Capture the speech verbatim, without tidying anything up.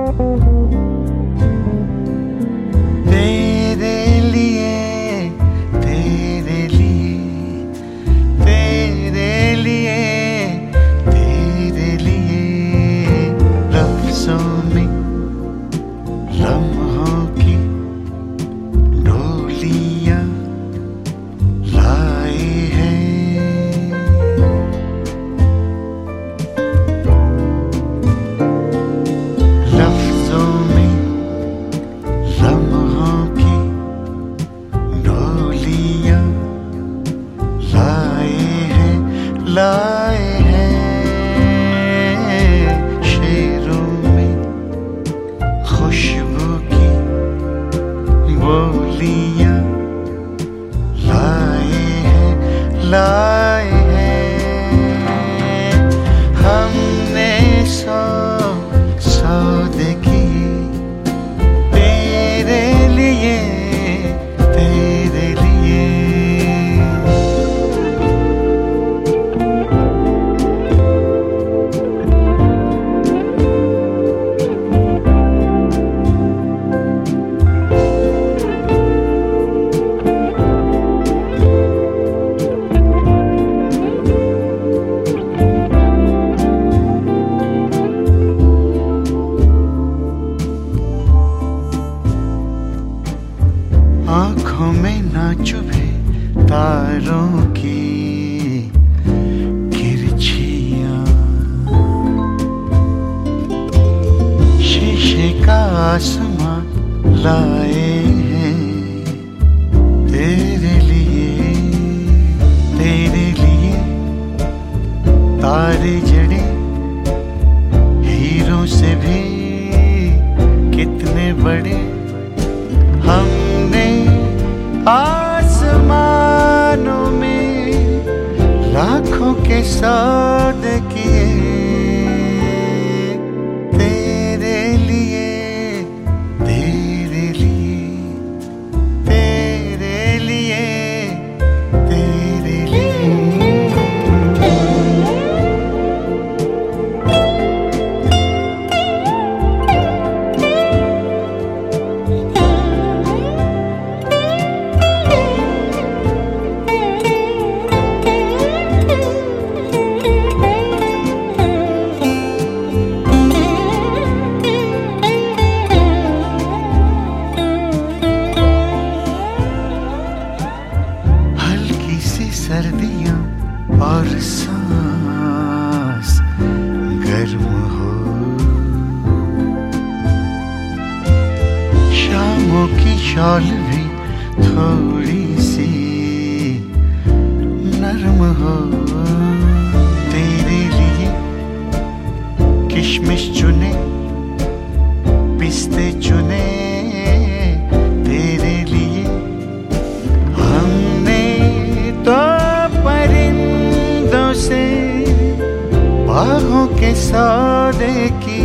तेरे लिए तेरे लिए तेरे लिए तेरे लिए लफ्जों में लम्हों की डोलियां लाए हैं। लफ्जों में लम्हों की डोलियां लाए हैं, लाए हैं। शेरों में खुशबू की बोलियां लाए हैं, लाए हैं। हमने सौ सौदे किए तेरे लिए तेरे लिए। आँखों में ना चुभे तारों की किरछियाँ, शीशे का आसमां लाए हैं तेरे लिए तेरे लिए। तारे जड़े हीरों से भी कितने बड़े हमने आसमानों में लाखों के सौदे किए तेरे लिए तेरे लिए तेरे लिए तेरे लिए। सर्दियाँ और सांस गर्म हो, शामों की शॉल भी थोड़ी सी नरम हो तेरे लिए। किशमिश चुने पिस्ते चुने तेरे लिए। हमने तो परिंदों से बाहों के सौदे की